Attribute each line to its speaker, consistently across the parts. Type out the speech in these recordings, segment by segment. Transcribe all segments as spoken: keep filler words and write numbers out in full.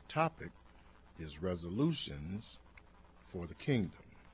Speaker 1: topic is resolutions for the kingdom.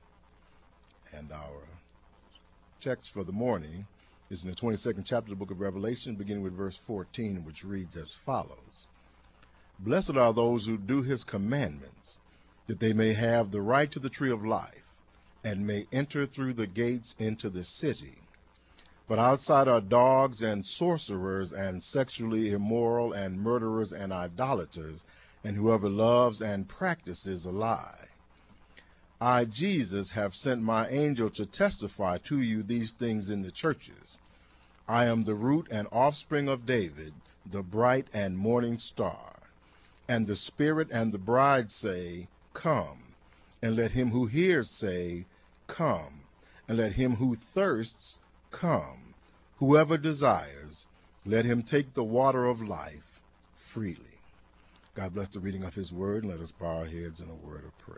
Speaker 1: And our text for the morning is in the twenty-second chapter of the book of Revelation, beginning with verse fourteen, which reads as follows. Blessed are those who do his commandments, that they may have the right to the tree of life, and may enter through the gates into the city. But outside are dogs and sorcerers and sexually immoral and murderers and idolaters, and whoever loves and practices a lie. I, Jesus, have sent my angel to testify to you these things in the churches. I am the root and offspring of David, the bright and morning star. And the Spirit and the bride say, Come. And let him who hears say, Come. And let him who thirsts come. Whoever desires, let him take the water of life freely. God bless the reading of his word, and let us bow our heads in a word of prayer.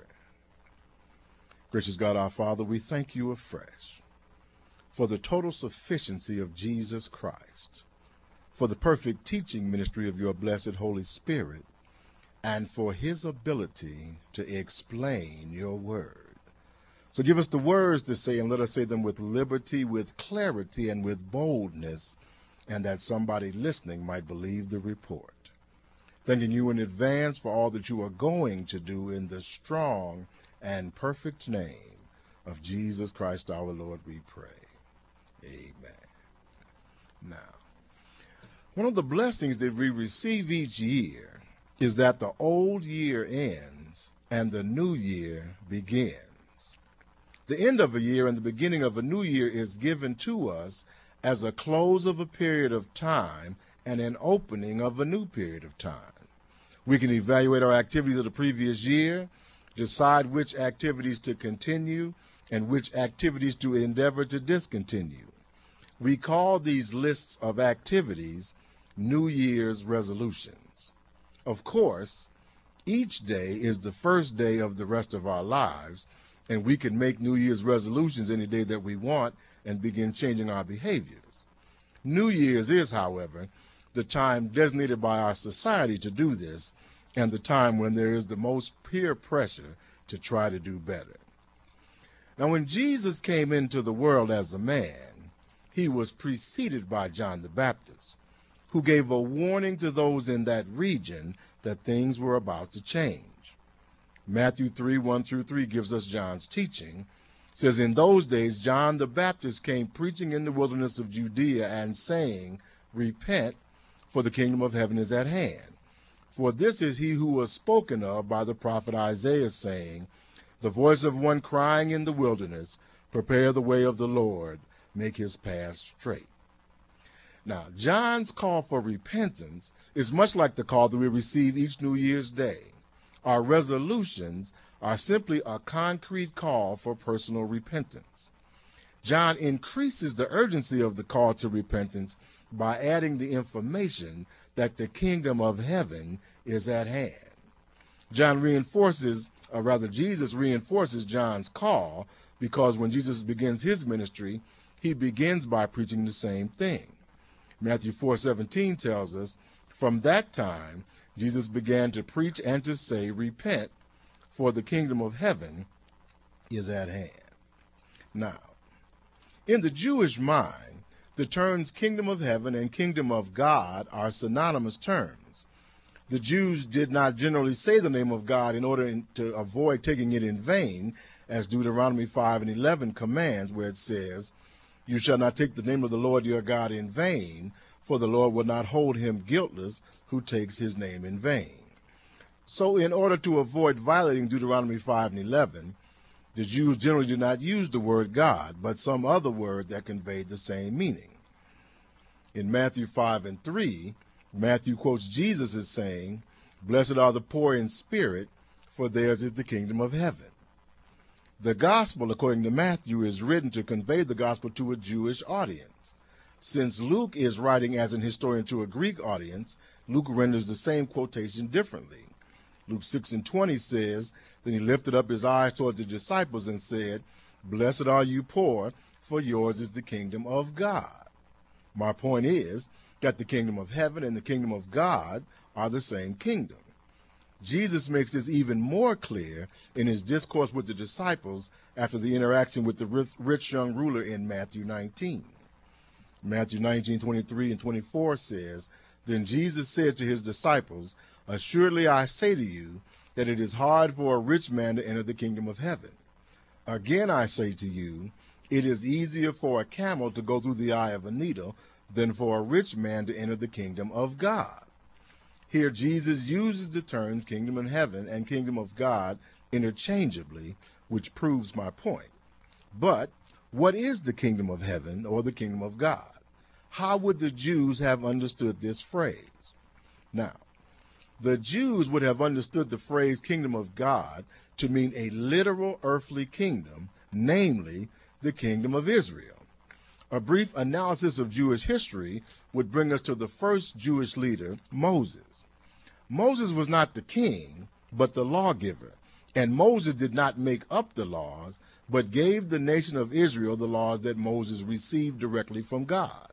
Speaker 1: Gracious God, our Father, we thank you afresh for the total sufficiency of Jesus Christ, for the perfect teaching ministry of your blessed Holy Spirit, and for his ability to explain your word. So give us the words to say, and let us say them with liberty, with clarity, and with boldness, and that somebody listening might believe the report. Thanking you in advance for all that you are going to do in the strong and perfect name of Jesus Christ our Lord, we pray. Amen. Now, one of the blessings that we receive each year is that the old year ends and the new year begins. The end of a year and the beginning of a new year is given to us as a close of a period of time and an opening of a new period of time. We can evaluate our activities of the previous year, decide which activities to continue and which activities to endeavor to discontinue. We call these lists of activities New Year's resolutions. Of course, each day is the first day of the rest of our lives, and we can make New Year's resolutions any day that we want and begin changing our behaviors. New Year's is, however, the time designated by our society to do this, and the time when there is the most peer pressure to try to do better. Now, when Jesus came into the world as a man, he was preceded by John the Baptist, who gave a warning to those in that region that things were about to change. Matthew three, one through three gives us John's teaching. It says, In those days John the Baptist came preaching in the wilderness of Judea and saying, Repent, for the kingdom of heaven is at hand. For this is he who was spoken of by the prophet Isaiah, saying, The voice of one crying in the wilderness, Prepare the way of the Lord, make his path straight. Now, John's call for repentance is much like the call that we receive each New Year's Day. Our resolutions are simply a concrete call for personal repentance. John increases the urgency of the call to repentance by adding the information that the kingdom of heaven is at hand. John reinforces, or rather Jesus reinforces John's call, because when Jesus begins his ministry, he begins by preaching the same thing. Matthew four seventeen tells us, From that time Jesus began to preach and to say, Repent, for the kingdom of heaven is at hand. Now, in the Jewish mind, the terms kingdom of heaven and kingdom of God are synonymous terms. The Jews did not generally say the name of God in order to avoid taking it in vain, as Deuteronomy five and eleven commands, where it says, You shall not take the name of the Lord your God in vain, for the Lord will not hold him guiltless who takes his name in vain. So in order to avoid violating Deuteronomy five and eleven, the Jews generally did not use the word God, but some other word that conveyed the same meaning. In Matthew five and three, Matthew quotes Jesus as saying, Blessed are the poor in spirit, for theirs is the kingdom of heaven. The gospel, according to Matthew, is written to convey the gospel to a Jewish audience. Since Luke is writing as an historian to a Greek audience, Luke renders the same quotation differently. Luke six and twenty says, Then he lifted up his eyes toward the disciples and said, Blessed are you poor, for yours is the kingdom of God. My point is that the kingdom of heaven and the kingdom of God are the same kingdom. Jesus makes this even more clear in his discourse with the disciples after the interaction with the rich young ruler in Matthew nineteen. Matthew nineteen, twenty-three and twenty-four says, "Then Jesus said to his disciples, 'Assuredly I say to you that it is hard for a rich man to enter the kingdom of heaven. Again I say to you, it is easier for a camel to go through the eye of a needle than for a rich man to enter the kingdom of God.'" Here Jesus uses the terms kingdom of heaven and kingdom of God interchangeably, which proves my point. But what is the kingdom of heaven or the kingdom of God? How would the Jews have understood this phrase? Now, the Jews would have understood the phrase kingdom of God to mean a literal earthly kingdom, namely the kingdom of Israel. A brief analysis of Jewish history would bring us to the first Jewish leader, Moses. Moses was not the king, but the lawgiver, and Moses did not make up the laws, but gave the nation of Israel the laws that Moses received directly from God.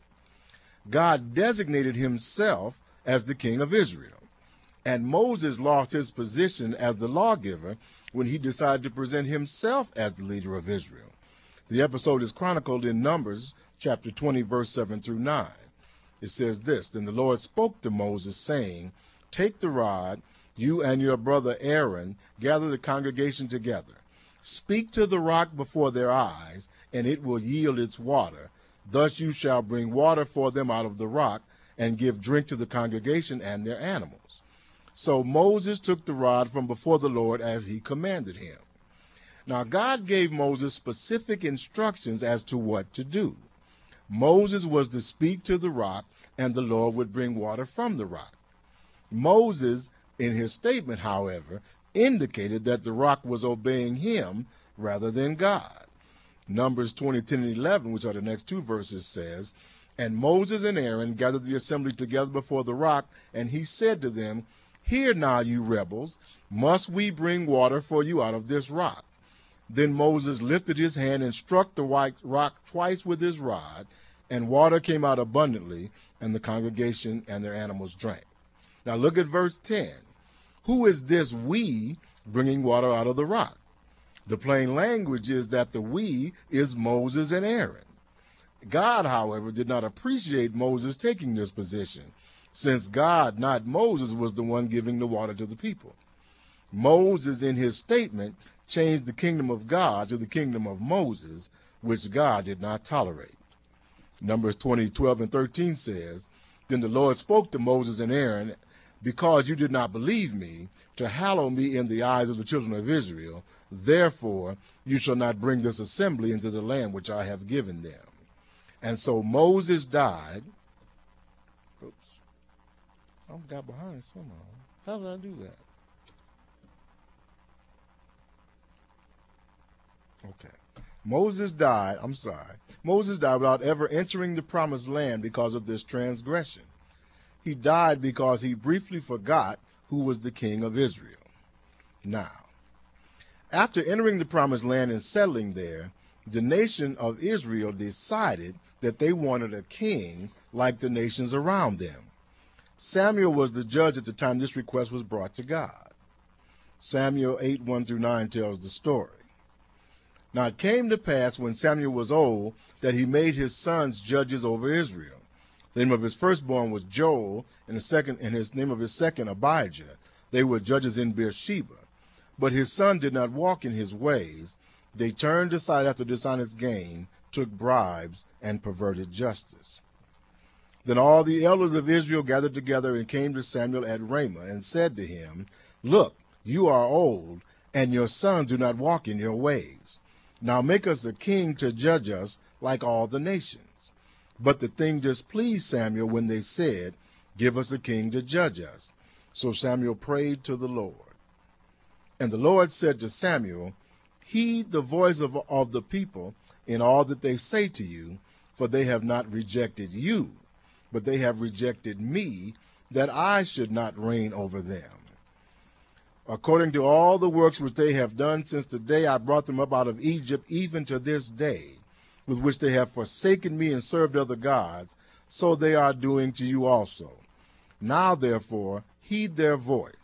Speaker 1: God designated himself as the king of Israel, and Moses lost his position as the lawgiver when he decided to present himself as the leader of Israel. The episode is chronicled in Numbers chapter twenty, verse seven through nine. It says this, "Then the Lord spoke to Moses, saying, 'Take the rod, you and your brother Aaron, gather the congregation together. Speak to the rock before their eyes, and it will yield its water. Thus you shall bring water for them out of the rock, and give drink to the congregation and their animals.' So Moses took the rod from before the Lord as he commanded him." Now God gave Moses specific instructions as to what to do. Moses was to speak to the rock, and the Lord would bring water from the rock. Moses, in his statement, however, indicated that the rock was obeying him rather than God. Numbers twenty, ten, and eleven, which are the next two verses, says, "And Moses and Aaron gathered the assembly together before the rock, and he said to them, 'Hear now, you rebels, must we bring water for you out of this rock?' Then Moses lifted his hand and struck the rock twice with his rod, and water came out abundantly, and the congregation and their animals drank." Now look at verse ten. Who is this we bringing water out of the rock? The plain language is that the we is Moses and Aaron. God, however, did not appreciate Moses taking this position, since God, not Moses, was the one giving the water to the people. Moses, in his statement, changed the kingdom of God to the kingdom of Moses, which God did not tolerate. Numbers twenty, twelve, and thirteen says, "Then the Lord spoke to Moses and Aaron, 'Because you did not believe me, to hallow me in the eyes of the children of Israel, therefore you shall not bring this assembly into the land which I have given them.' And so Moses died." Oops. I got behind somehow. How did I do that? Okay. Moses died, I'm sorry. Moses died without ever entering the promised land because of this transgression. He died because he briefly forgot who was the king of Israel. Now, after entering the promised land and settling there, the nation of Israel decided that they wanted a king like the nations around them. Samuel was the judge at the time this request was brought to God. Samuel eight, one through nine tells the story. "Now it came to pass when Samuel was old that he made his sons judges over Israel. The name of his firstborn was Joel, and the second, and his name of his second Abijah. They were judges in Beersheba. But his son did not walk in his ways. They turned aside after dishonest gain, took bribes, and perverted justice. Then all the elders of Israel gathered together and came to Samuel at Ramah and said to him, 'Look, you are old, and your sons do not walk in your ways. Now make us a king to judge us like all the nations.' But the thing displeased Samuel when they said, 'Give us a king to judge us.' So Samuel prayed to the Lord. And the Lord said to Samuel, 'Heed the voice of, of the people in all that they say to you, for they have not rejected you, but they have rejected me, that I should not reign over them. According to all the works which they have done since the day I brought them up out of Egypt, even to this day, with which they have forsaken me and served other gods, so they are doing to you also. Now, therefore, heed their voice.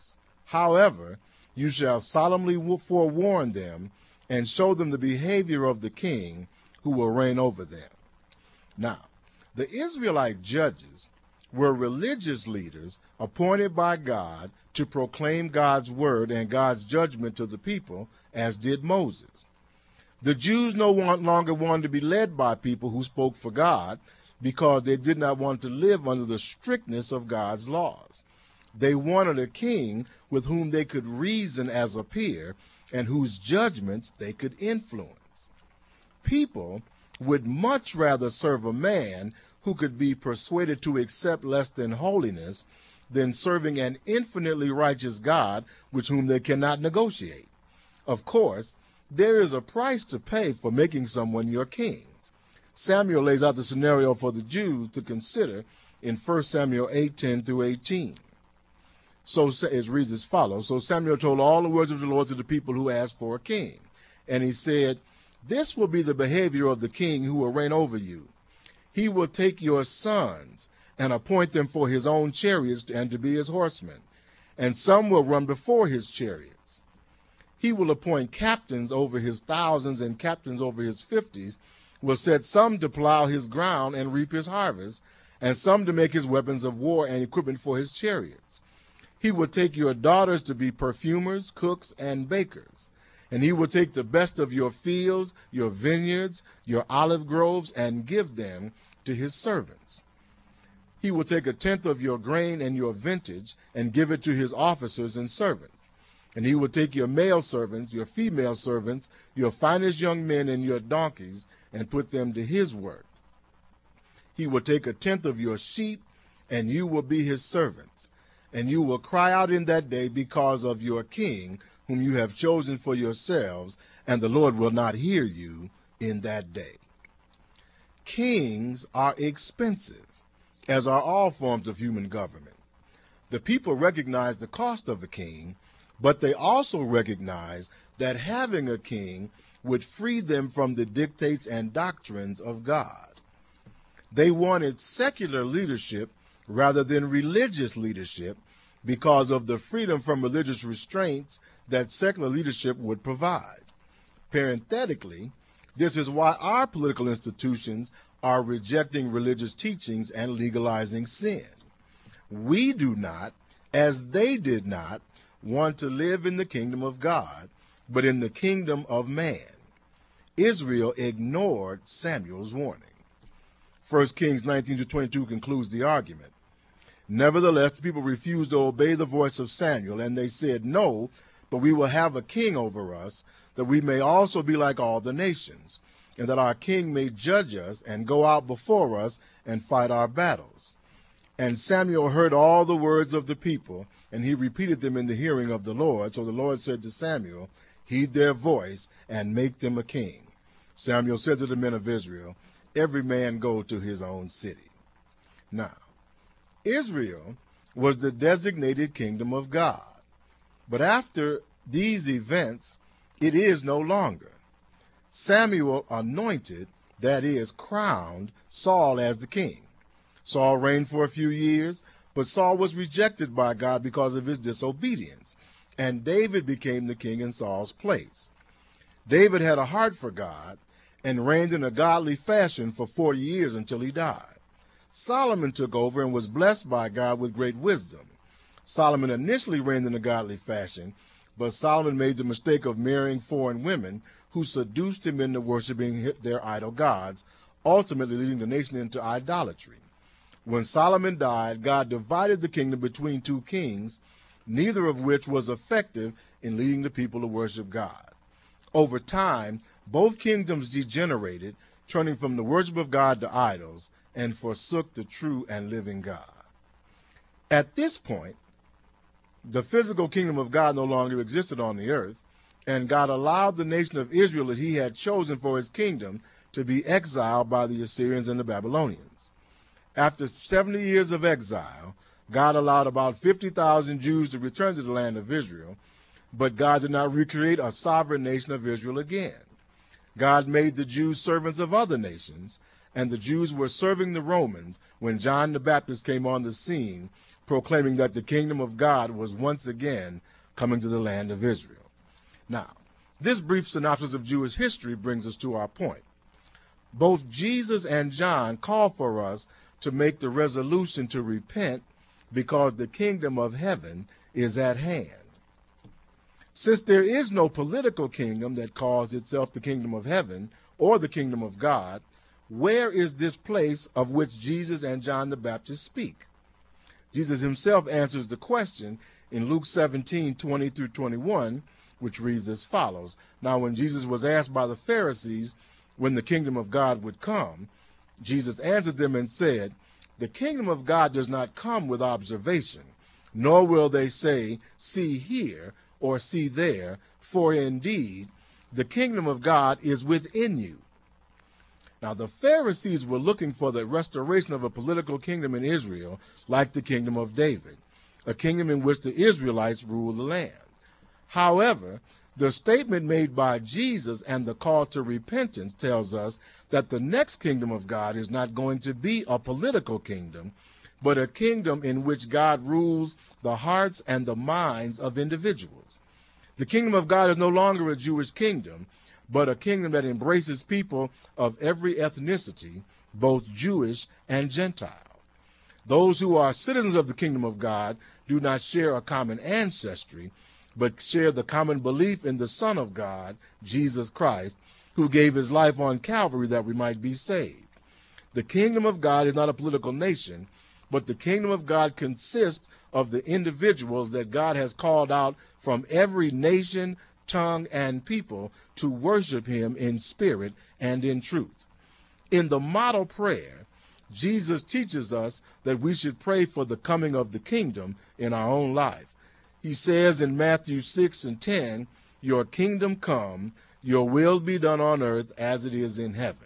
Speaker 1: However, you shall solemnly forewarn them and show them the behavior of the king who will reign over them. Now, the Israelite judges were religious leaders appointed by God to proclaim God's word and God's judgment to the people, as did Moses. The Jews no longer wanted to be led by people who spoke for God because they did not want to live under the strictness of God's laws. They wanted a king with whom they could reason as a peer and whose judgments they could influence. People would much rather serve a man who could be persuaded to accept less than holiness than serving an infinitely righteous God with whom they cannot negotiate. Of course, there is a price to pay for making someone your king. Samuel lays out the scenario for the Jews to consider in First Samuel eight, ten through eighteen. So it reads as follows. So Samuel told all the words of the Lord to the people who asked for a king. And he said, "This will be the behavior of the king who will reign over you. He will take your sons and appoint them for his own chariots and to be his horsemen, and some will run before his chariots. He will appoint captains over his thousands and captains over his fifties, will set some to plow his ground and reap his harvest, and some to make his weapons of war and equipment for his chariots. He will take your daughters to be perfumers, cooks, and bakers. And he will take the best of your fields, your vineyards, your olive groves, and give them to his servants. He will take a tenth of your grain and your vintage and give it to his officers and servants. And he will take your male servants, your female servants, your finest young men and your donkeys, and put them to his work. He will take a tenth of your sheep, and you will be his servants. And you will cry out in that day because of your king, whom you have chosen for yourselves, and the Lord will not hear you in that day." Kings are expensive, as are all forms of human government. The people recognize the cost of a king, but they also recognize that having a king would free them from the dictates and doctrines of God. They wanted secular leadership rather than religious leadership because of the freedom from religious restraints that secular leadership would provide. Parenthetically, this is why our political institutions are rejecting religious teachings and legalizing sin. We do not, as they did not, want to live in the kingdom of God, but in the kingdom of man. Israel ignored Samuel's warning. First Kings nineteen to twenty-two concludes the argument. Nevertheless, the people refused to obey the voice of Samuel, and they said, "No, but we will have a king over us, that we may also be like all the nations, and that our king may judge us and go out before us and fight our battles." And Samuel heard all the words of the people, and he repeated them in the hearing of the Lord. So the Lord said to Samuel, "Heed their voice and make them a king." Samuel said to the men of Israel, "Every man go to his own city." Now, Israel was the designated kingdom of God. But after these events, it is no longer. Samuel anointed, that is, crowned, Saul as the king. Saul reigned for a few years, but Saul was rejected by God because of his disobedience, and David became the king in Saul's place. David had a heart for God and reigned in a godly fashion for forty years until he died. Solomon took over and was blessed by God with great wisdom. Solomon initially reigned in a godly fashion, but Solomon made the mistake of marrying foreign women who seduced him into worshiping their idol gods, ultimately leading the nation into idolatry. When Solomon died, God divided the kingdom between two kings, neither of which was effective in leading the people to worship God. Over time, both kingdoms degenerated, turning from the worship of God to idols, and forsook the true and living God. At this point, the physical kingdom of God no longer existed on the earth, and God allowed the nation of Israel that he had chosen for his kingdom to be exiled by the Assyrians and the Babylonians. After seventy years of exile, God allowed about fifty thousand Jews to return to the land of Israel, but God did not recreate a sovereign nation of Israel again. God made the Jews servants of other nations, and the Jews were serving the Romans when John the Baptist came on the scene, proclaiming that the kingdom of God was once again coming to the land of Israel. Now, this brief synopsis of Jewish history brings us to our point. Both Jesus and John call for us to make the resolution to repent because the kingdom of heaven is at hand. Since there is no political kingdom that calls itself the kingdom of heaven or the kingdom of God, where is this place of which Jesus and John the Baptist speak? Jesus himself answers the question in Luke seventeen, twenty through twenty-one, which reads as follows. Now, when Jesus was asked by the Pharisees when the kingdom of God would come, Jesus answered them and said, "The kingdom of God does not come with observation, nor will they say, 'See here,' or 'See there,' for indeed the kingdom of God is within you." Now, the Pharisees were looking for the restoration of a political kingdom in Israel like the kingdom of David, a kingdom in which the Israelites rule the land. However, the statement made by Jesus and the call to repentance tells us that the next kingdom of God is not going to be a political kingdom, but a kingdom in which God rules the hearts and the minds of individuals. The kingdom of God is no longer a Jewish kingdom, but a kingdom that embraces people of every ethnicity, both Jewish and Gentile. Those who are citizens of the kingdom of God do not share a common ancestry, but share the common belief in the Son of God, Jesus Christ, who gave his life on Calvary that we might be saved. The kingdom of God is not a political nation, but the kingdom of God consists of the individuals that God has called out from every nation, tongue, and people to worship him in spirit and in truth. In the model prayer, Jesus teaches us that we should pray for the coming of the kingdom in our own life. He says in Matthew six and ten, "Your kingdom come, your will be done on earth as it is in heaven."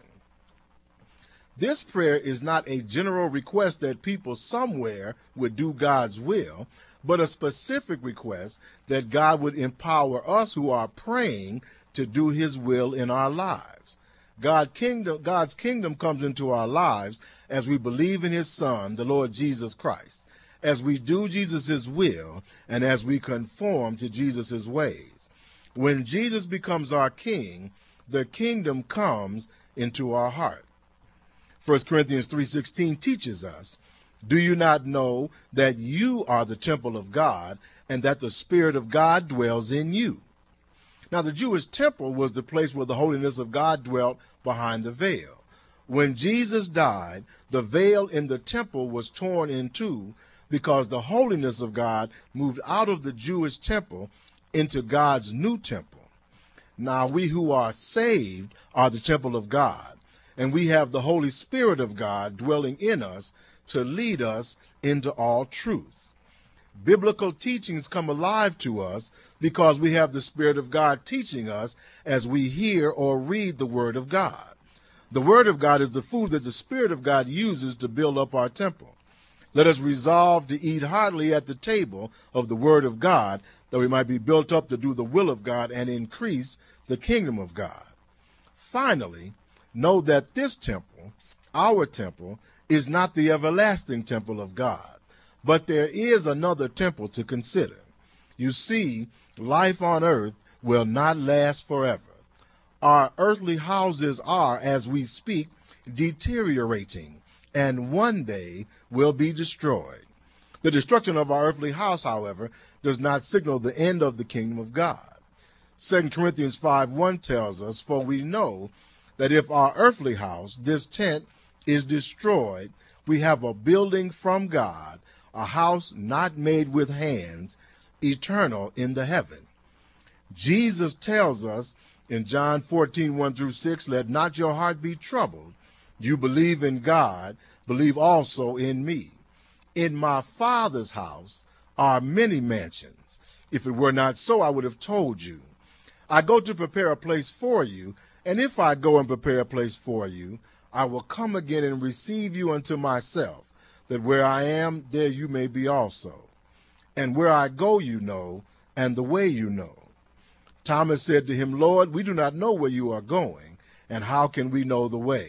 Speaker 1: This prayer is not a general request that people somewhere would do God's will, but a specific request that God would empower us who are praying to do his will in our lives. God kingdom, God's kingdom comes into our lives as we believe in his Son, the Lord Jesus Christ, as we do Jesus' will, and as we conform to Jesus' ways. When Jesus becomes our king, the kingdom comes into our heart. First Corinthians three sixteen teaches us, "Do you not know that you are the temple of God, and that the Spirit of God dwells in you?" Now, the Jewish temple was the place where the holiness of God dwelt behind the veil. When Jesus died, the veil in the temple was torn in two because the holiness of God moved out of the Jewish temple into God's new temple. Now, we who are saved are the temple of God, and we have the Holy Spirit of God dwelling in us to lead us into all truth. Biblical teachings come alive to us because we have the Spirit of God teaching us as we hear or read the Word of God. The Word of God is the food that the Spirit of God uses to build up our temple. Let us resolve to eat heartily at the table of the Word of God, that we might be built up to do the will of God and increase the kingdom of God. Finally, know that this temple, our temple, is not the everlasting temple of God, but there is another temple to consider. You see, life on earth will not last forever. Our earthly houses are, as we speak, deteriorating, and one day will be destroyed. The destruction of our earthly house, however, does not signal the end of the kingdom of God. Second Corinthians five one tells us, "For we know that if our earthly house, this tent, is destroyed, we have a building from God, a house not made with hands, eternal in the heaven." Jesus tells us in John fourteen one through six, "Let not your heart be troubled. You believe in God, believe also in me. In my Father's house are many mansions. If it were not so, I would have told you. I go to prepare a place for you, and if I go and prepare a place for you, I will come again and receive you unto myself, that where I am, there you may be also. And where I go you know, and the way you know." Thomas said to him, "Lord, we do not know where you are going, and how can we know the way?"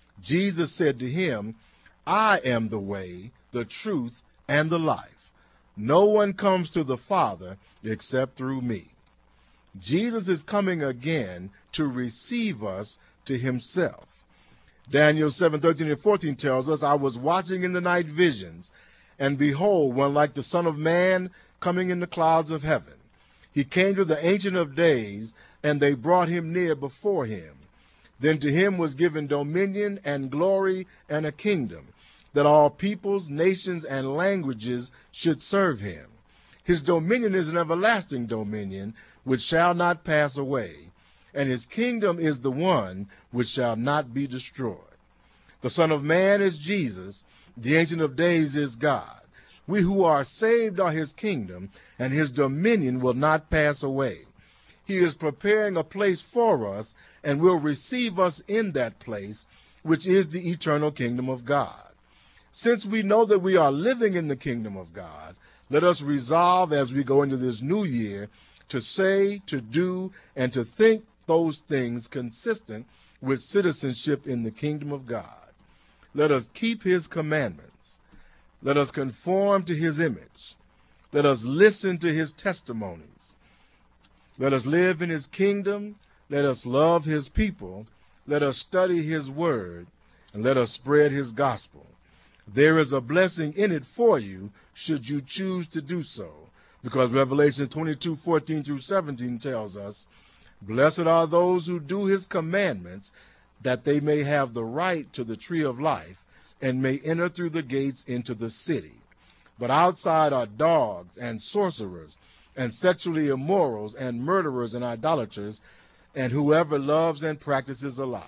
Speaker 1: Jesus said to him, "I am the way, the truth, and the life. No one comes to the Father except through me. Jesus is coming again to receive us to himself. Daniel seven, thirteen and fourteen tells us, I was watching in the night visions, and behold, one like the Son of Man coming in the clouds of heaven. He came to the Ancient of Days, and they brought him near before him. Then to him was given dominion and glory and a kingdom, that all peoples, nations, and languages should serve him. His dominion is an everlasting dominion, which shall not pass away, and his kingdom is the one which shall not be destroyed. The Son of Man is Jesus, the Ancient of Days is God. We who are saved are his kingdom, and his dominion will not pass away. He is preparing a place for us, and will receive us in that place, which is the eternal kingdom of God. Since we know that we are living in the kingdom of God, let us resolve as we go into this new year to say, to do, and to think those things consistent with citizenship in the kingdom of God. Let us keep his commandments. Let us conform to his image. Let us listen to his testimonies. Let us live in his kingdom. Let us love his people. Let us study his word, and let us spread his gospel. There is a blessing in it for you should you choose to do so, because Revelation twenty-two, fourteen through seventeen tells us, blessed are those who do his commandments, that they may have the right to the tree of life, and may enter through the gates into the city. But outside are dogs and sorcerers, and sexually immorals, and murderers and idolaters, and whoever loves and practices a lie.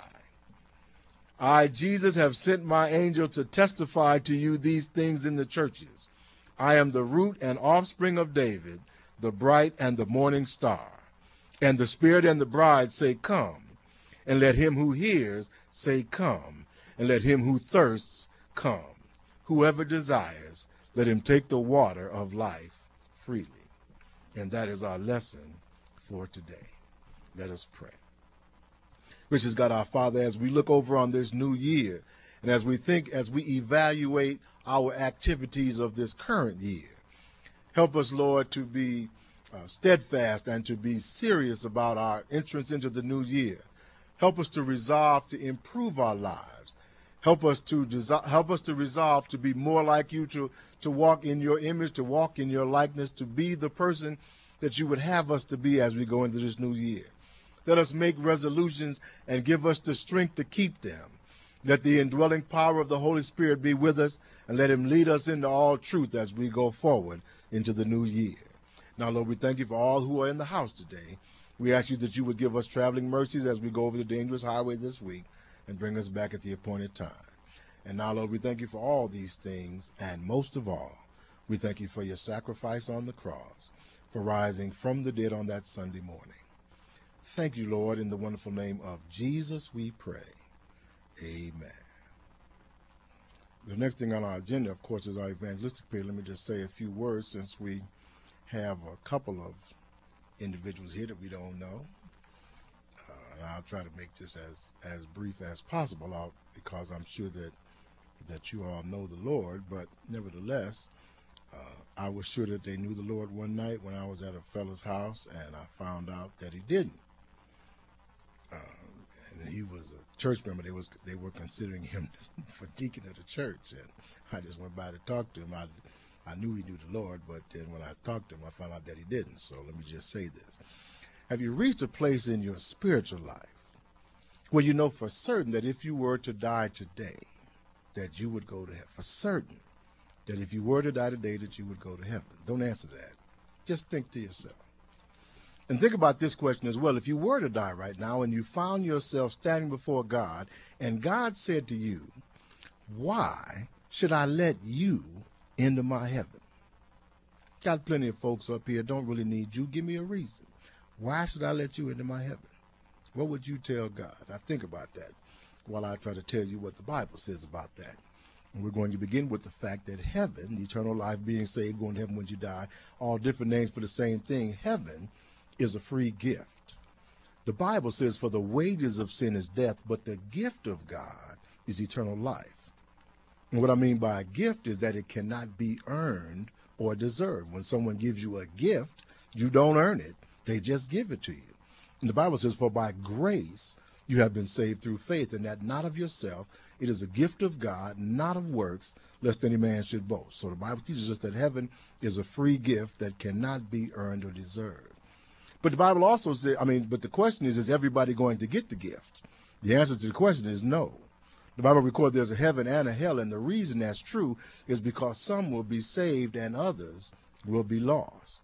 Speaker 1: I, Jesus, have sent my angel to testify to you these things in the churches. I am the root and offspring of David, the bright and the morning star. And the Spirit and the bride say, come. And let him who hears say, come. And let him who thirsts come. Whoever desires, let him take the water of life freely. And that is our lesson for today. Let us pray. Gracious God, our Father, as we look over on this new year, and as we think, as we evaluate our activities of this current year, help us, Lord, to be uh, steadfast and to be serious about our entrance into the new year. Help us to resolve to improve our lives. Help us to desi- help us to resolve to be more like you, to, to walk in your image, to walk in your likeness, to be the person that you would have us to be as we go into this new year. Let us make resolutions and give us the strength to keep them. Let the indwelling power of the Holy Spirit be with us, and let him lead us into all truth as we go forward into the new year. Now, Lord, we thank you for all who are in the house today. We ask you that you would give us traveling mercies as we go over the dangerous highway this week and bring us back at the appointed time. And now, Lord, we thank you for all these things, and most of all, we thank you for your sacrifice on the cross, for rising from the dead on that Sunday morning. Thank you, Lord, in the wonderful name of Jesus we pray. Amen. The next thing on our agenda, of course, is our evangelistic period. Let me just say a few words since we have a couple of individuals here that we don't know. Uh, and I'll try to make this as, as brief as possible I'll, because I'm sure that, that you all know the Lord, but nevertheless, uh, I was sure that they knew the Lord one night when I was at a fellow's house, and I found out that he didn't. Uh, and he was a church member. They was they were considering him for deacon of the church, and I just went by to talk to him. I I knew he knew the Lord, but then when I talked to him, I found out that he didn't. So let me just say this: have you reached a place in your spiritual life where you know for certain that if you were to die today, that you would go to heaven? For certain that if you were to die today, that you would go to heaven. Don't answer that. Just think to yourself. And think about this question as well. If you were to die right now and you found yourself standing before God, and God said to you, why should I let you into my heaven? Got plenty of folks up here, don't really need you. Give me a reason. Why should I let you into my heaven? What would you tell God? Now think about that while I try to tell you what the Bible says about that. And we're going to begin with the fact that heaven, eternal life, being saved, going to heaven when you die, all different names for the same thing. Heaven is a free gift. The Bible says, for the wages of sin is death, but the gift of God is eternal life. And what I mean by a gift is that it cannot be earned or deserve. When someone gives you a gift, you don't earn it. They just give it to you. And the Bible says, for by grace you have been saved through faith, and that not of yourself. It is a gift of God, not of works, lest any man should boast. So the Bible teaches us that heaven is a free gift that cannot be earned or deserved. But the Bible also says, I mean, but the question is, is everybody going to get the gift? The answer to the question is no. The Bible records there's a heaven and a hell, and the reason that's true is because some will be saved and others will be lost.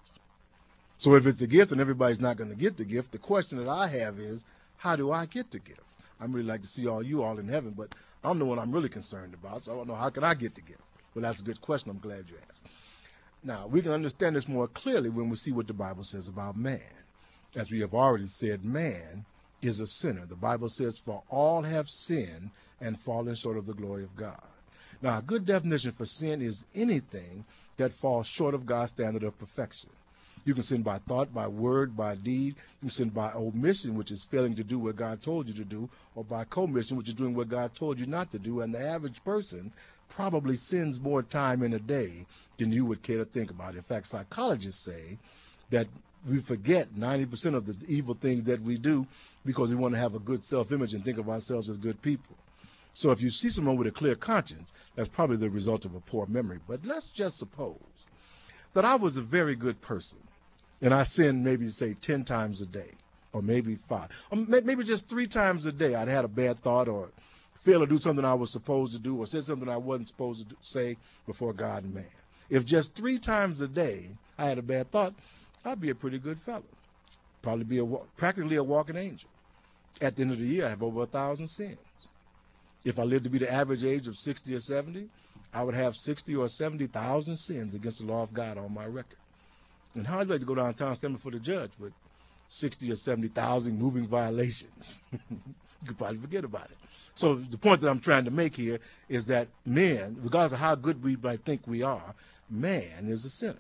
Speaker 1: So if it's a gift and everybody's not going to get the gift, the question that I have is, how do I get the gift? I'd really like to see all you all in heaven, but I'm the one I'm really concerned about, so I don't know how can I get the gift. Well, that's a good question. I'm glad you asked. Now, we can understand this more clearly when we see what the Bible says about man. As we have already said, man is a sinner. The Bible says, for all have sinned and fallen short of the glory of God. Now, a good definition for sin is anything that falls short of God's standard of perfection. You can sin by thought, by word, by deed. You can sin by omission, which is failing to do what God told you to do, or by commission, which is doing what God told you not to do. And the average person probably sins more time in a day than you would care to think about. In fact, psychologists say that we forget ninety percent of the evil things that we do because we want to have a good self-image and think of ourselves as good people. So if you see someone with a clear conscience, that's probably the result of a poor memory. But let's just suppose that I was a very good person, and I sinned maybe, say, ten times a day, or maybe five, or maybe just three times a day I'd had a bad thought or failed to do something I was supposed to do or said something I wasn't supposed to do, say before God and man. If just three times a day I had a bad thought, I'd be a pretty good fellow. Probably be a, practically a walking angel. At the end of the year, I have over a thousand sins. If I lived to be the average age of sixty or seventy, I would have sixty or seventy thousand sins against the law of God on my record. And how'd you like to go downtown and stand before the judge with sixty or seventy thousand moving violations? You could probably forget about it. So the point that I'm trying to make here is that men, regardless of how good we might think we are, man is a sinner.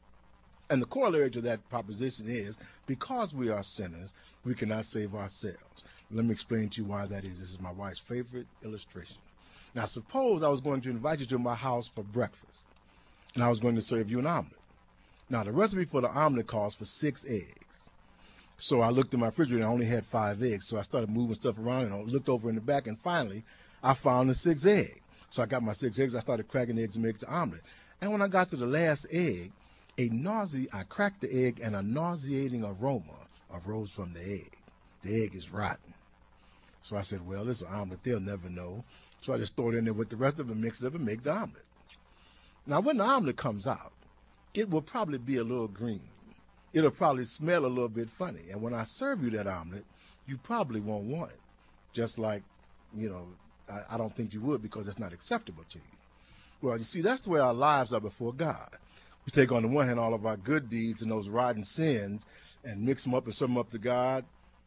Speaker 1: And the corollary to that proposition is, because we are sinners, we cannot save ourselves. Let me explain to you why that is. This is my wife's favorite illustration. Now, suppose I was going to invite you to my house for breakfast, and I was going to serve you an omelet. Now, the recipe for the omelet calls for six eggs. So I looked in my refrigerator, and I only had five eggs. So I started moving stuff around, and I looked over in the back, and finally, I found the sixth egg. So I got my six eggs. I started cracking eggs to make the omelet. And when I got to the last egg, a nausea, I cracked the egg, and a nauseating aroma arose from the egg. The egg is rotten. So I said, well, this is an omelet. They'll never know. So I just throw it in there with the rest of it, mix it up, and make the omelet. Now, when the omelet comes out, it will probably be a little green. It'll probably smell a little bit funny. And when I serve you that omelet, you probably won't want it. Just like, you know, I, I don't think you would, because it's not acceptable to you. Well, you see, that's the way our lives are before God. We take on the one hand all of our good deeds and those rotten sins and mix them up and serve them up to God.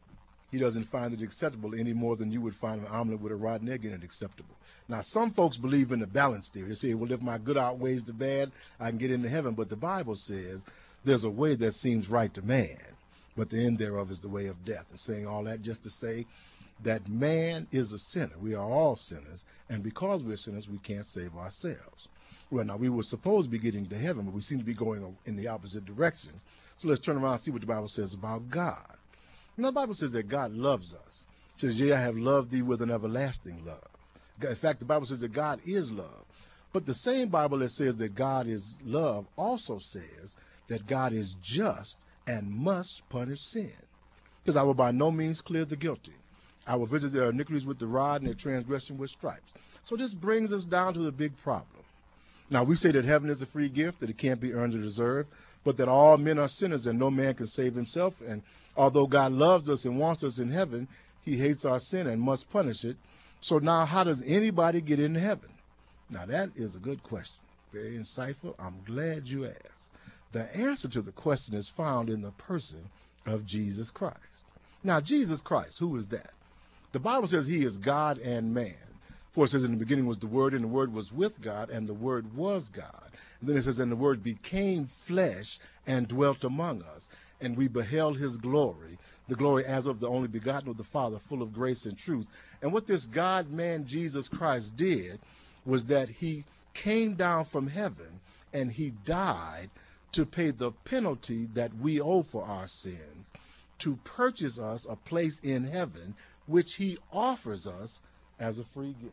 Speaker 1: He doesn't find it acceptable any more than you would find an omelet with a rotten egg in it acceptable. Now, some folks believe in the balance theory. They say, well, if my good outweighs the bad, I can get into heaven. But the Bible says there's a way that seems right to man, but the end thereof is the way of death. And saying all that just to say that man is a sinner. We are all sinners, and because we're sinners, we can't save ourselves. Well, now, we were supposed to be getting to heaven, but we seem to be going in the opposite direction. So let's turn around and see what the Bible says about God. Now, the Bible says that God loves us. It says, yea, I have loved thee with an everlasting love. In fact, the Bible says that God is love. But the same Bible that says that God is love also says that God is just and must punish sin. Because I will by no means clear the guilty. I will visit their iniquities with the rod and their transgression with stripes. So this brings us down to the big problem. Now, we say that heaven is a free gift, that it can't be earned or deserved, but that all men are sinners and no man can save himself. And although God loves us and wants us in heaven, he hates our sin and must punish it. So now, how does anybody get into heaven? Now, that is a good question. Very insightful. I'm glad you asked. The answer to the question is found in the person of Jesus Christ. Now, Jesus Christ, who is that? The Bible says he is God and man. For it says, in the beginning was the Word, and the Word was with God, and the Word was God. And then it says, and the Word became flesh and dwelt among us, and we beheld his glory, the glory as of the only begotten of the Father, full of grace and truth. And what this God-man Jesus Christ did was that he came down from heaven and he died to pay the penalty that we owe for our sins, to purchase us a place in heaven, which he offers us as a free gift.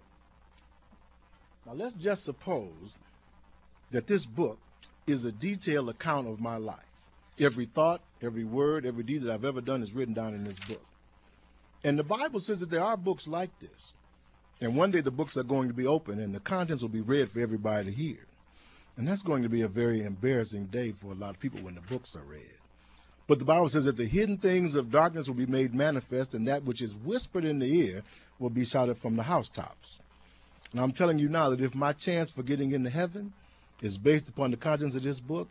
Speaker 1: Now let's just suppose that this book is a detailed account of my life. Every thought, every word, every deed that I've ever done is written down in this book. And the Bible says that there are books like this. And one day the books are going to be open and the contents will be read for everybody to hear. And that's going to be a very embarrassing day for a lot of people when the books are read. But the Bible says that the hidden things of darkness will be made manifest, and that which is whispered in the ear will be shouted from the housetops. And I'm telling you now that if my chance for getting into heaven is based upon the contents of this book,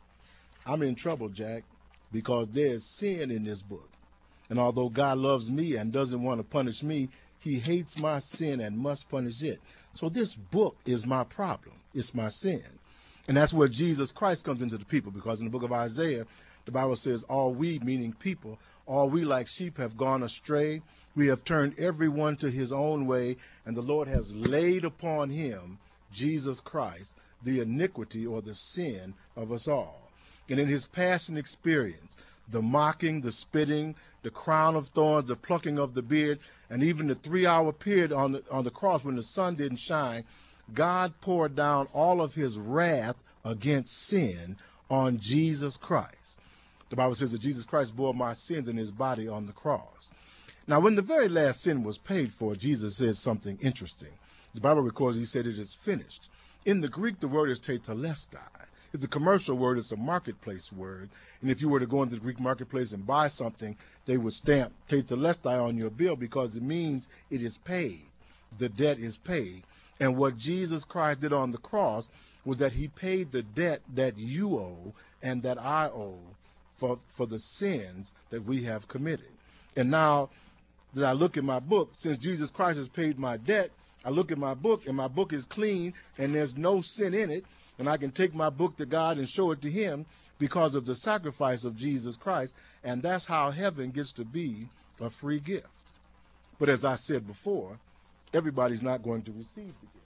Speaker 1: I'm in trouble, Jack, because there's sin in this book. And although God loves me and doesn't want to punish me, he hates my sin and must punish it. So this book is my problem. It's my sin. And that's where Jesus Christ comes into the people, because in the book of Isaiah, the Bible says, all we, meaning people, all we like sheep have gone astray. We have turned everyone to his own way, and the Lord has laid upon him, Jesus Christ, the iniquity or the sin of us all. And in his passion experience, the mocking, the spitting, the crown of thorns, the plucking of the beard, and even the three-hour period on the, on the cross when the sun didn't shine, God poured down all of his wrath against sin on Jesus Christ. The Bible says that Jesus Christ bore my sins in his body on the cross. Now, when the very last sin was paid for, Jesus said something interesting. The Bible records he said it is finished. In the Greek, the word is tetelestai. It's a commercial word. It's a marketplace word. And if you were to go into the Greek marketplace and buy something, they would stamp tetelestai on your bill because it means it is paid. The debt is paid. And what Jesus Christ did on the cross was that he paid the debt that you owe and that I owe for, for the sins that we have committed. And now that I look at my book, since Jesus Christ has paid my debt, I look at my book and my book is clean and there's no sin in it. And I can take my book to God and show it to him because of the sacrifice of Jesus Christ. And that's how heaven gets to be a free gift. But as I said before, everybody's not going to receive the gift.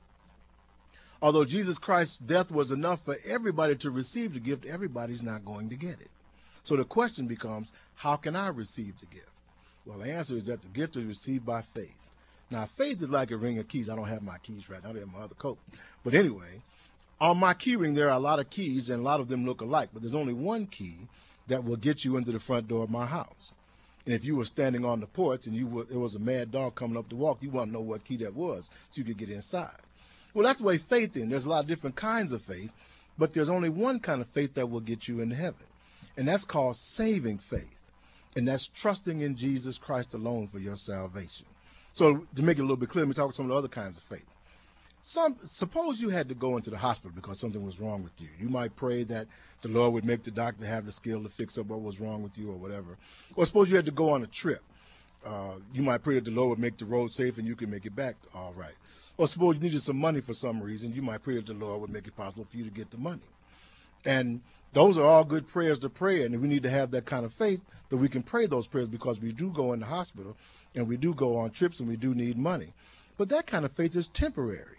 Speaker 1: Although Jesus Christ's death was enough for everybody to receive the gift, everybody's not going to get it. So the question becomes, how can I receive the gift? Well, the answer is that the gift is received by faith. Now, faith is like a ring of keys. I don't have my keys right now. They're in my other coat. But anyway, on my key ring, there are a lot of keys, and a lot of them look alike. But there's only one key that will get you into the front door of my house. And if you were standing on the porch and you were, there was a mad dog coming up to walk, you want to know what key that was so you could get inside. Well, that's the way faith is. There's a lot of different kinds of faith, but there's only one kind of faith that will get you into heaven. And that's called saving faith. And that's trusting in Jesus Christ alone for your salvation. So to make it a little bit clear, let me talk about some of the other kinds of faith. Some, suppose you had to go into the hospital because something was wrong with you. You might pray that the Lord would make the doctor have the skill to fix up what was wrong with you or whatever. Or suppose you had to go on a trip. Uh, you might pray that the Lord would make the road safe and you can make it back all right. Or suppose you needed some money for some reason. You might pray that the Lord would make it possible for you to get the money. And those are all good prayers to pray, and we need to have that kind of faith that we can pray those prayers because we do go in the hospital and we do go on trips and we do need money. But that kind of faith is temporary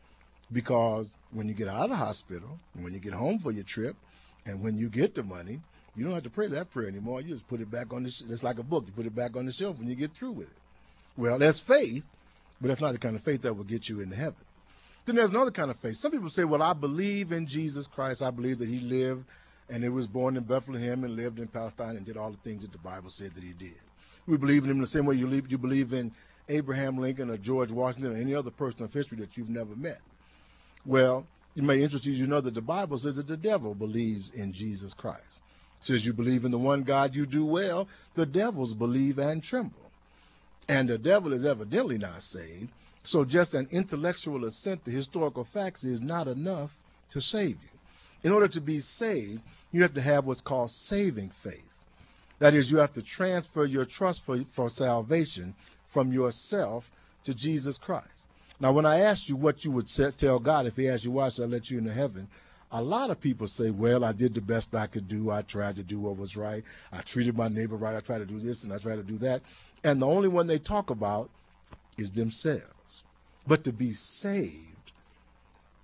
Speaker 1: because when you get out of the hospital and when you get home for your trip and when you get the money, you don't have to pray that prayer anymore. You just put it back on the shelf. It's like a book. You put it back on the shelf when you get through with it. Well, that's faith, but that's not the kind of faith that will get you into heaven. Then there's another kind of faith. Some people say, well, I believe in Jesus Christ. I believe that he lived and he was born in Bethlehem and lived in Palestine and did all the things that the Bible said that he did. We believe in him the same way you believe, you believe in Abraham Lincoln or George Washington or any other person of history that you've never met. Well, it may interest you to know that the Bible says that the devil believes in Jesus Christ. It says you believe in the one God, you do well. The devils believe and tremble. And the devil is evidently not saved. So just an intellectual assent to historical facts is not enough to save you. In order to be saved, you have to have what's called saving faith. That is, you have to transfer your trust for, for salvation from yourself to Jesus Christ. Now, when I asked you what you would say, tell God if he asked you, why should I let you into heaven? A lot of people say, well, I did the best I could do. I tried to do what was right. I treated my neighbor right. I tried to do this and I tried to do that. And the only one they talk about is themselves. But to be saved,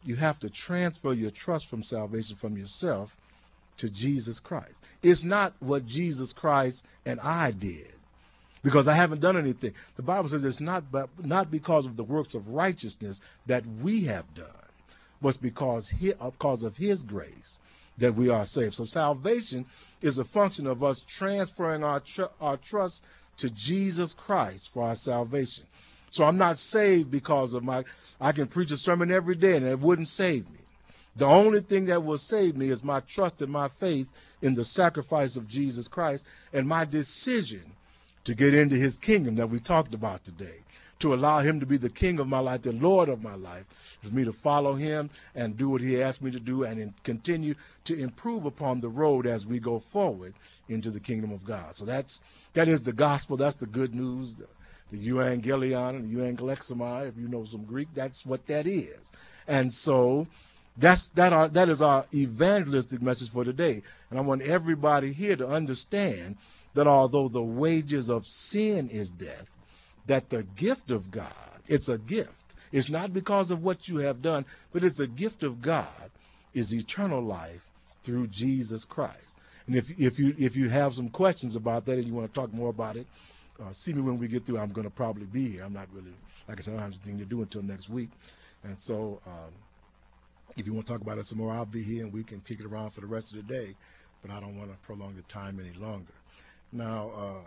Speaker 1: you have to transfer your trust from salvation from yourself to Jesus Christ. It's not what Jesus Christ and I did, because I haven't done anything. The Bible says it's not, but not because of the works of righteousness that we have done, but it's because, he, because of his grace that we are saved. So salvation is a function of us transferring our, tr- our trust to Jesus Christ for our salvation. So I'm not saved because of my, I can preach a sermon every day and it wouldn't save me. The only thing that will save me is my trust and my faith in the sacrifice of Jesus Christ and my decision to get into his kingdom that we talked about today, to allow him to be the king of my life, the Lord of my life, for me to follow him and do what he asked me to do and in, continue to improve upon the road as we go forward into the kingdom of God. So that's, that is the gospel. That's the good news, the, the euangelion and the euangelexomai. If you know some Greek, that's what that is. And so That's that are that is our evangelistic message for today. And I want everybody here to understand that although the wages of sin is death, that the gift of God, it's a gift. It's not because of what you have done, but it's a gift of God, is eternal life through Jesus Christ. And if if you if you have some questions about that and you want to talk more about it, uh, see me when we get through. I'm going to probably be here. I'm not really, like I said, I don't have anything to do until next week. And so um, if you want to talk about it some more, I'll be here and we can kick it around for the rest of the day. But I don't want to prolong the time any longer. Now, uh,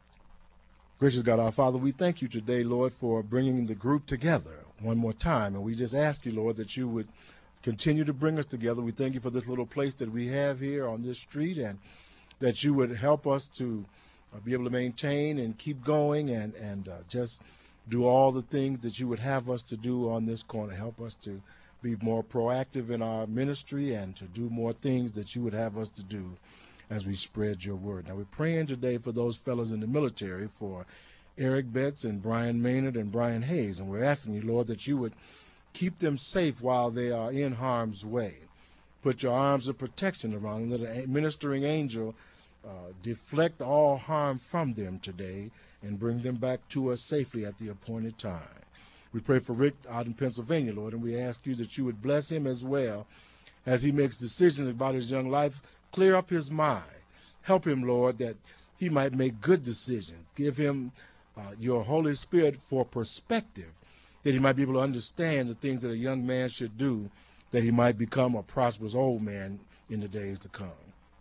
Speaker 1: gracious God, our Father, we thank you today, Lord, for bringing the group together one more time. And we just ask you, Lord, that you would continue to bring us together. We thank you for this little place that we have here on this street, and that you would help us to uh, be able to maintain and keep going and, and uh, just do all the things that you would have us to do on this corner. Help us to be more proactive in our ministry and to do more things that you would have us to do as we spread your word. Now, we're praying today for those fellows in the military, for Eric Betts and Brian Maynard and Brian Hayes, and we're asking you, Lord, that you would keep them safe while they are in harm's way. Put your arms of protection around them. Let a ministering angel uh, deflect all harm from them today and bring them back to us safely at the appointed time. We pray for Rick out in Pennsylvania, Lord, and we ask you that you would bless him as well as he makes decisions about his young life. Clear up his mind. Help him, Lord, that he might make good decisions. Give him uh, your Holy Spirit for perspective, that he might be able to understand the things that a young man should do, that he might become a prosperous old man in the days to come.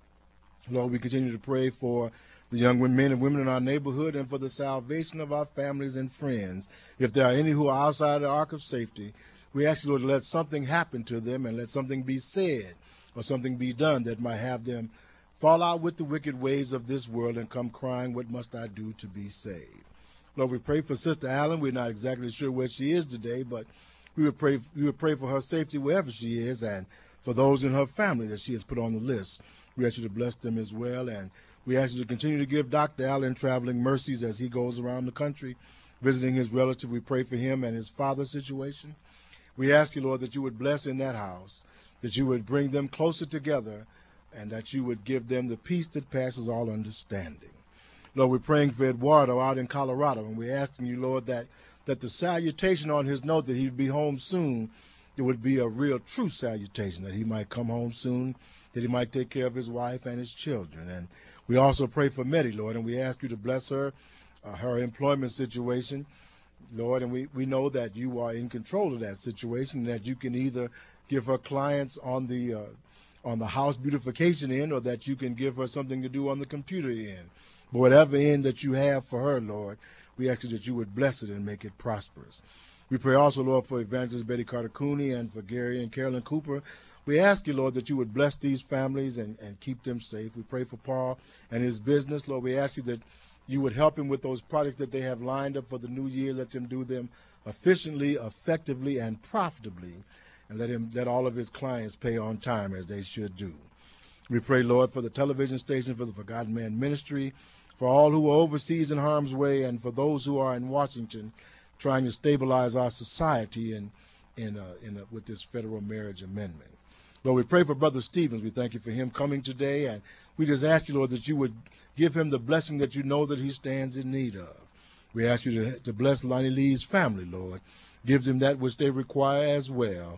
Speaker 1: Lord, we continue to pray for the young men and women in our neighborhood and for the salvation of our families and friends. If there are any who are outside the ark of safety, we ask you, Lord, to let something happen to them and let something be said or something be done that might have them fall out with the wicked ways of this world and come crying, what must I do to be saved? Lord, we pray for Sister Allen. We're not exactly sure where she is today, but we would pray, we would pray for her safety wherever she is, and for those in her family that she has put on the list. We ask you to bless them as well, and we ask you to continue to give Doctor Allen traveling mercies as he goes around the country, visiting his relative. We pray for him and his father's situation. We ask you, Lord, that you would bless in that house, that you would bring them closer together, and that you would give them the peace that passes all understanding. Lord, we're praying for Eduardo out in Colorado, and we're asking you, Lord, that, that the salutation on his note that he'd be home soon, it would be a real true salutation, that he might come home soon, that he might take care of his wife and his children. And we also pray for Meddy, Lord, and we ask you to bless her, uh, her employment situation, Lord, and we, we know that you are in control of that situation, and that you can either give her clients on the uh, on the house beautification end, or that you can give her something to do on the computer end. But whatever end that you have for her, Lord, we ask you that you would bless it and make it prosperous. We pray also, Lord, for Evangelist Betty Carter Cooney and for Gary and Carolyn Cooper. We ask you, Lord, that you would bless these families and, and keep them safe. We pray for Paul and his business. Lord, we ask you that you would help him with those projects that they have lined up for the new year. Let them do them efficiently, effectively, and profitably, and let him let all of his clients pay on time as they should do. We pray, Lord, for the television station, for the Forgotten Man Ministry, for all who are overseas in harm's way, and for those who are in Washington trying to stabilize our society in, in, uh, in uh, with this federal marriage amendment. Lord, we pray for Brother Stevens. We thank you for him coming today, and we just ask you, Lord, that you would give him the blessing that you know that he stands in need of. We ask you to, to bless Lonnie Lee's family, Lord. Give them that which they require as well.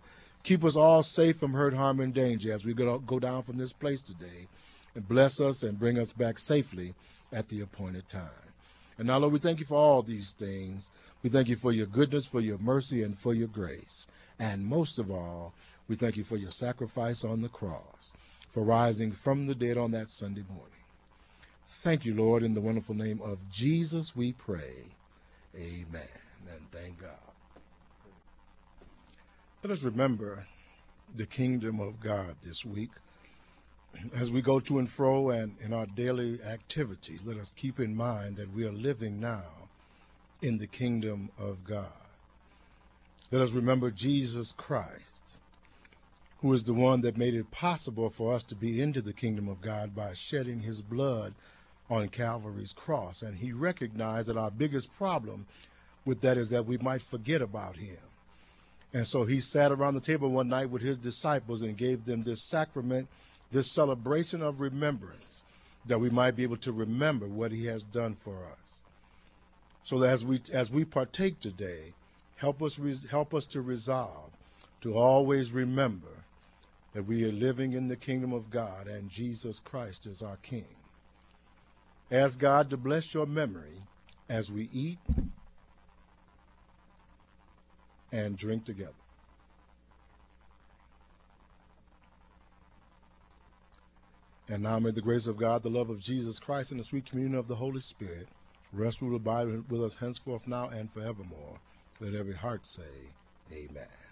Speaker 1: Keep us all safe from hurt, harm, and danger as we go, go down from this place today. And bless us and bring us back safely at the appointed time. And now, Lord, we thank you for all these things. We thank you for your goodness, for your mercy, and for your grace. And most of all, we thank you for your sacrifice on the cross, for rising from the dead on that Sunday morning. Thank you, Lord, in the wonderful name of Jesus we pray. Amen. And thank God. Let us remember the kingdom of God this week. As we go to and fro and in our daily activities, let us keep in mind that we are living now in the kingdom of God. Let us remember Jesus Christ, who is the one that made it possible for us to be into the kingdom of God by shedding his blood on Calvary's cross. And he recognized that our biggest problem with that is that we might forget about him. And so he sat around the table one night with his disciples and gave them this sacrament, this celebration of remembrance, that we might be able to remember what he has done for us. So that as we as we partake today, help us help us to resolve to always remember that we are living in the kingdom of God and Jesus Christ is our King. Ask God to bless your memory as we eat and drink together. And now may the grace of God, the love of Jesus Christ, and the sweet communion of the Holy Spirit rest, rule, abide with us henceforth, now, and forevermore. Let every heart say, Amen.